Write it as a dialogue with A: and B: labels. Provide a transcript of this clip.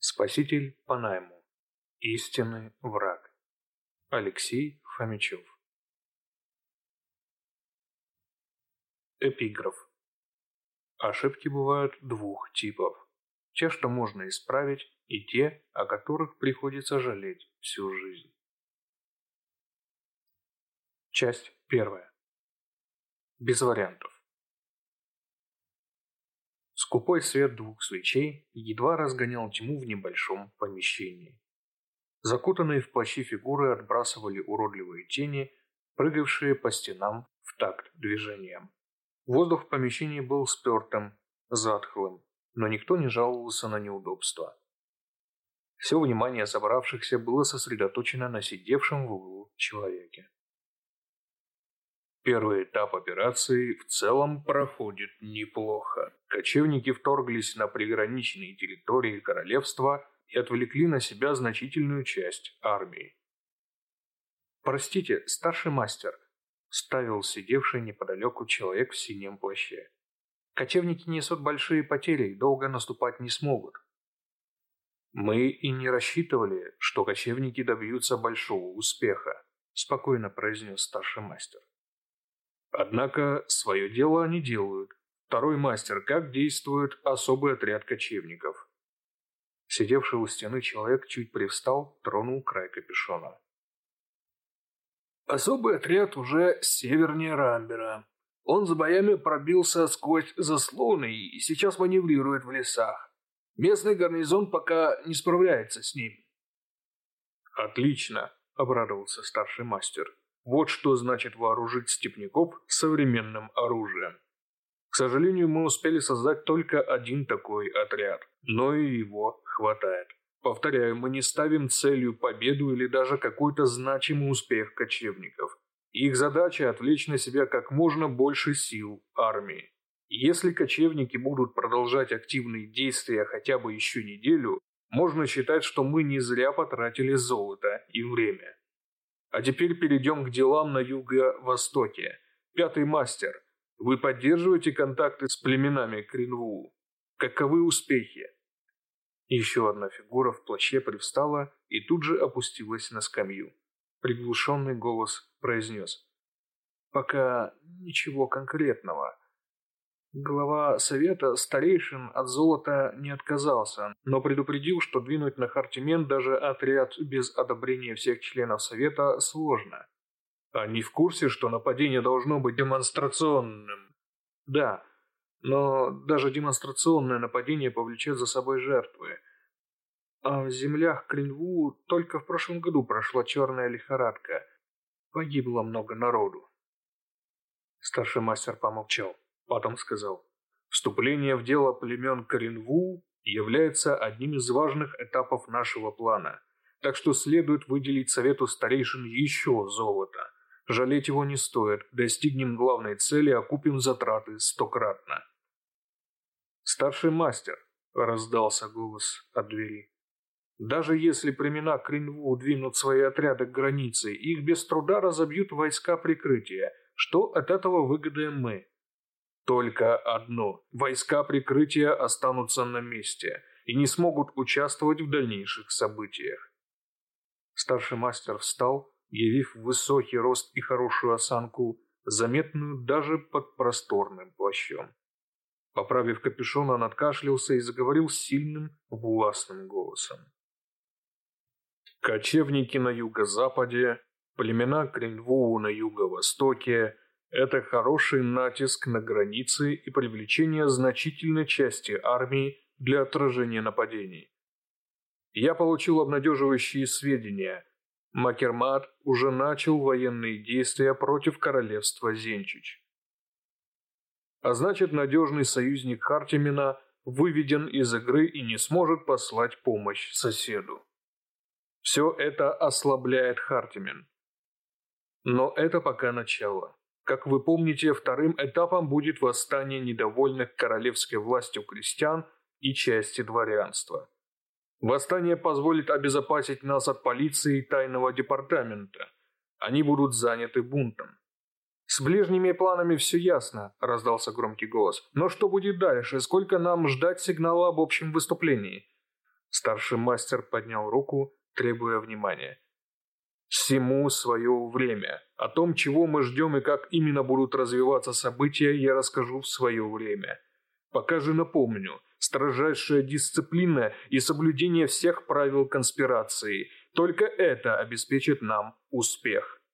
A: Спаситель по найму. Истинный враг. Алексей Фомичев. Эпиграф. Ошибки бывают двух типов. Те, что можно исправить, и те, о которых приходится жалеть всю жизнь. Часть первая. Без вариантов. Скупой свет двух свечей едва разгонял тьму в небольшом помещении. Закутанные в плащи фигуры отбрасывали уродливые тени, прыгавшие по стенам в такт движениям. Воздух в помещении был спертым, затхлым, но никто не жаловался на неудобства. Все внимание собравшихся было сосредоточено на сидевшем в углу человеке. Первый этап операции в целом проходит неплохо. Кочевники вторглись на приграничные территории королевства и отвлекли на себя значительную часть армии. «Простите, старший мастер», — ставил сидевший неподалеку человек в синем плаще. «Кочевники несут большие потери и долго наступать не смогут». «Мы и не рассчитывали, что кочевники добьются большого успеха», — спокойно произнес старший мастер. «Однако свое дело они делают. Второй мастер, как действует особый отряд кочевников?» Сидевший у стены человек чуть привстал, тронул край капюшона. «Особый отряд уже севернее Рамбера. Он за боями пробился сквозь заслоны и сейчас маневрирует в лесах. Местный гарнизон пока не справляется с ним». «Отлично», — обрадовался старший мастер. «Вот что значит вооружить степняков современным оружием. К сожалению, мы успели создать только один такой отряд, но и его хватает. Повторяю, мы не ставим целью победу или даже какой-то значимый успех кочевников. Их задача – отвлечь на себя как можно больше сил армии. Если кочевники будут продолжать активные действия хотя бы еще неделю, можно считать, что мы не зря потратили золото и время. А теперь перейдем к делам на юго-востоке. Пятый мастер, вы поддерживаете контакты с племенами Кринву? Каковы успехи?» Еще одна фигура в плаще привстала и тут же опустилась на скамью. Приглушенный голос произнес: «Пока ничего конкретного. Глава совета старейшин от золота не отказался, но предупредил, что двинуть на Хартимен даже отряд без одобрения всех членов совета сложно. Они в курсе, что нападение должно быть демонстрационным?» «Да, но даже демонстрационное нападение повлечет за собой жертвы. А в землях Кринву только в прошлом году прошла черная лихорадка. Погибло много народу». Старший мастер помолчал. Потом сказал: «Вступление в дело племен Кринву является одним из важных этапов нашего плана, так что следует выделить совету старейшин еще золото. Жалеть его не стоит, достигнем главной цели, окупим затраты 100-кратно». «Старший мастер», — раздался голос от двери, «даже если племена Кринву двинут свои отряды к границе, их без труда разобьют войска прикрытия. Что от этого выгодаем мы?» «Только одно. Войска прикрытия останутся на месте и не смогут участвовать в дальнейших событиях». Старший мастер встал, явив высокий рост и хорошую осанку, заметную даже под просторным плащом. Поправив капюшон, он откашлялся и заговорил сильным, властным голосом. «Кочевники на юго-западе, племена Кринву на юго-востоке – это хороший натиск на границы и привлечение значительной части армии для отражения нападений. Я получил обнадеживающие сведения. Макермат уже начал военные действия против королевства Зенчич. А значит, надежный союзник Хартимена выведен из игры и не сможет послать помощь соседу. Все это ослабляет Хартимен. Но это пока начало. Как вы помните, вторым этапом будет восстание недовольных королевской властью крестьян и части дворянства. Восстание позволит обезопасить нас от полиции и тайного департамента. Они будут заняты бунтом». «С ближними планами все ясно», – раздался громкий голос. «Но что будет дальше? Сколько нам ждать сигнала об общем выступлении?» Старший мастер поднял руку, требуя внимания. Всему свое время. О том, чего мы ждем и как именно будут развиваться события, я расскажу в свое время. Пока же напомню, строжайшая дисциплина и соблюдение всех правил конспирации. Только это обеспечит нам успех.